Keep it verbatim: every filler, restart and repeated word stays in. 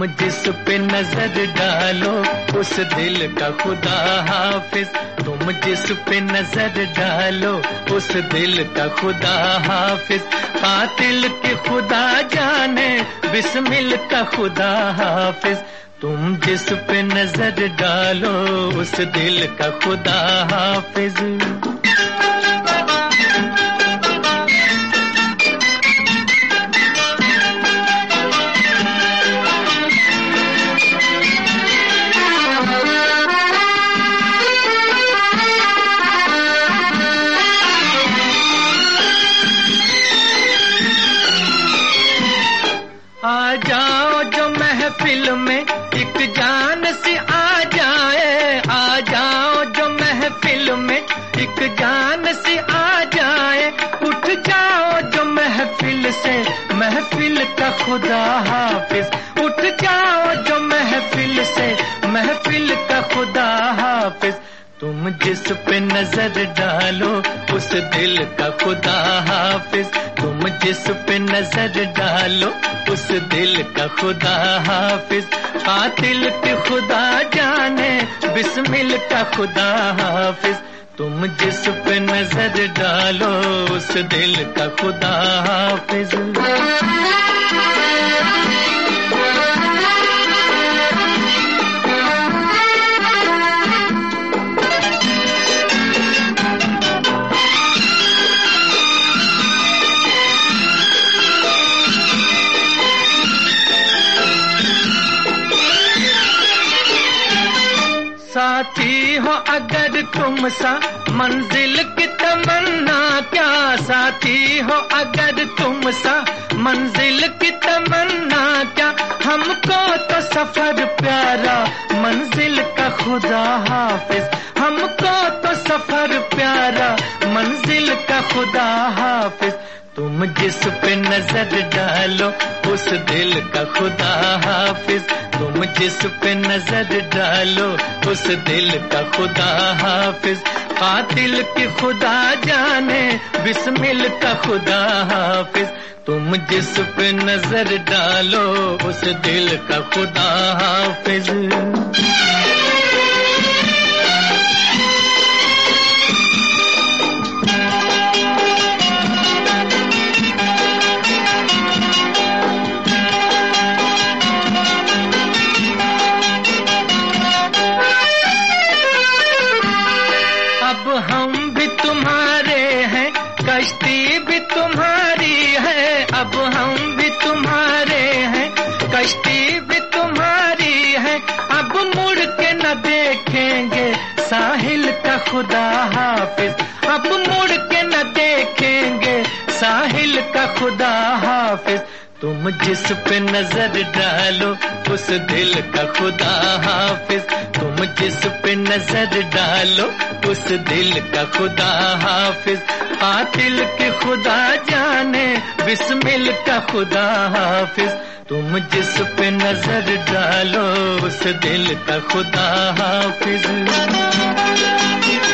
तुम जिस पे नजर डालो उस दिल का खुदा हाफिज, तुम जिस पे नजर डालो उस दिल का खुदा हाफिज, कातिल के खुदा जाने बिस्मिल का खुदा हाफिज, तुम जिस पे नजर डालो उस दिल का खुदा हाफिज। आ जाओ जो महफिल में एक जान सी आ जाए, आ जाओ जो महफिल में एक जान सी आ जाए, उठ जाओ जो महफिल से महफिल का खुदा हाफिज, उठ जाओ जो महफिल से महफिल का खुदा हाफिज, तुम जिस पे नजर डालो उस दिल का खुदा हाफिज, तुम जिस पे नजर डालो उस दिल का खुदा हाफिज, कातिल के खुदा जाने बिस्मिल का खुदा हाफिज, तुम जिस पे नजर डालो उस दिल का खुदा हाफिज। साथी हो अगर तुम सा मंजिल की तमन्ना क्या, साथी हो अगर तुम सा मंजिल की तमन्ना क्या, हमको तो सफर प्यारा मंजिल का खुदा हाफिज, हमको तो सफर प्यारा मंजिल का खुदा हाफिज, तुम जिस पे नजर डालो उस दिल का खुदा हाफिज, तुम जिस पे नजर डालो उस दिल का खुदा हाफिज, कातिल की खुदा जाने बिस्मिल का खुदा हाफिज, तुम जिस पे नजर डालो उस दिल का खुदा हाफिज। अब हम भी तुम्हारे हैं, कश्ती भी तुम्हारी है, अब हम भी तुम्हारे हैं, कश्ती भी तुम्हारी है, अब मुड़ के न देखेंगे साहिल का खुदा हाफिज, अब मुड़ के न देखेंगे साहिल का खुदा हाफिज, तुम जिस पे नजर डालो उस दिल का खुदा हाफिज, तुम जिस पे नजर डालो उस दिल का खुदा हाफिज, कातिल के खुदा जाने बिस्मिल का खुदा हाफिज, तुम जिस पे नजर डालो उस दिल का खुदा हाफिज।